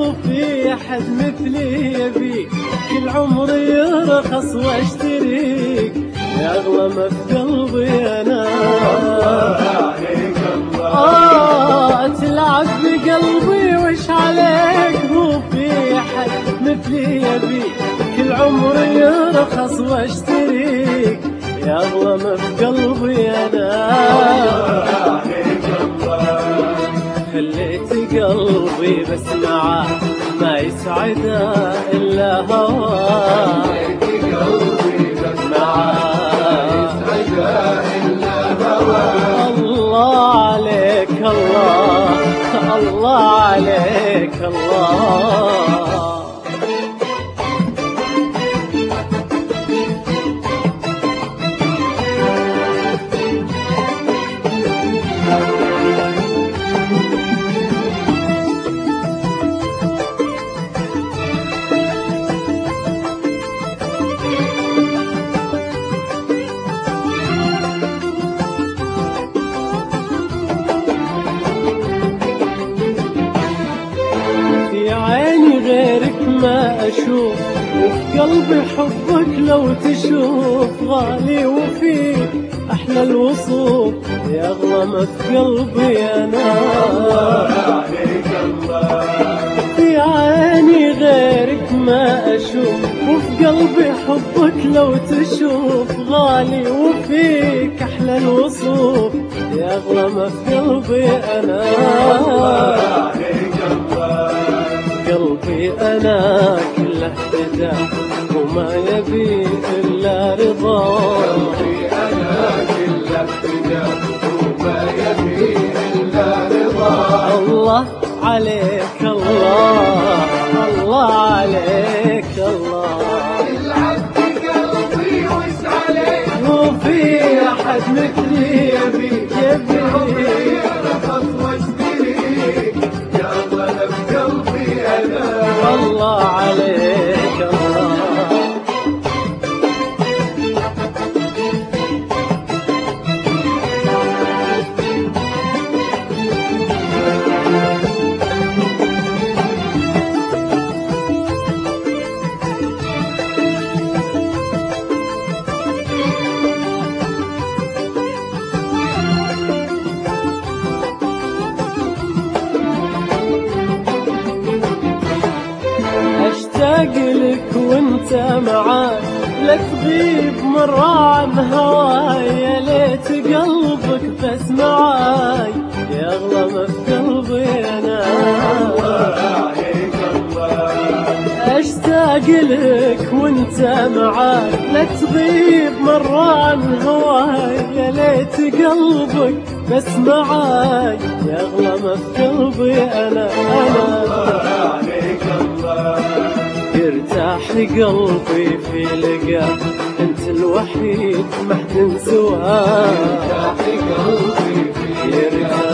وفي أحد مثلي يبيك كل عمري يرخص واشتريك يا أغلى ما في قلبي أنا. تلعب بقلبي وش عليك وفي أحد مثلي يبيك كل عمري يرخص واشتريك يا أغلى ما في قلبي أنا. خليت قلبي بس معاه ما يسعده إلا هواه. خليت قلبي بس معاه ما يسعده إلا هواه. الله عليك الله، الله عليك الله. غيرك ما أشوف وفي قلبي حبك لو تشوف غالي وفيك أحلى الوصوف يا أغلى ما في قلبي أنا. في عيني غيرك ما أشوف وفي قلبي حبك لو تشوف غالي وفيك أحلى الوصوف يا أغلى ما في قلبي أنا. قلبي أنا كله فداك وما يبي إلا رضا. قلبي أنا كله فداك وما يبي إلا رضا. الله عليك الله، الله عليك الله. العب بقلبي وش عليك وفي أحد مثلي يبي الله عليك الله. اشتاق لك وانت معاي لا تغيب مرة عن هواي. يا ليت قلبك بس معاي يا أغلى ما في قلبي أنا. اشتاق لك وانت معاي لا تغيب مرة عن هواي. يا ليت قلبك بس معاي يا أغلى ما في قلبي أنا. يرتاح قلبي في لقاك انت الوحيد ما حد سواك. يرتاح قلبي في لقاك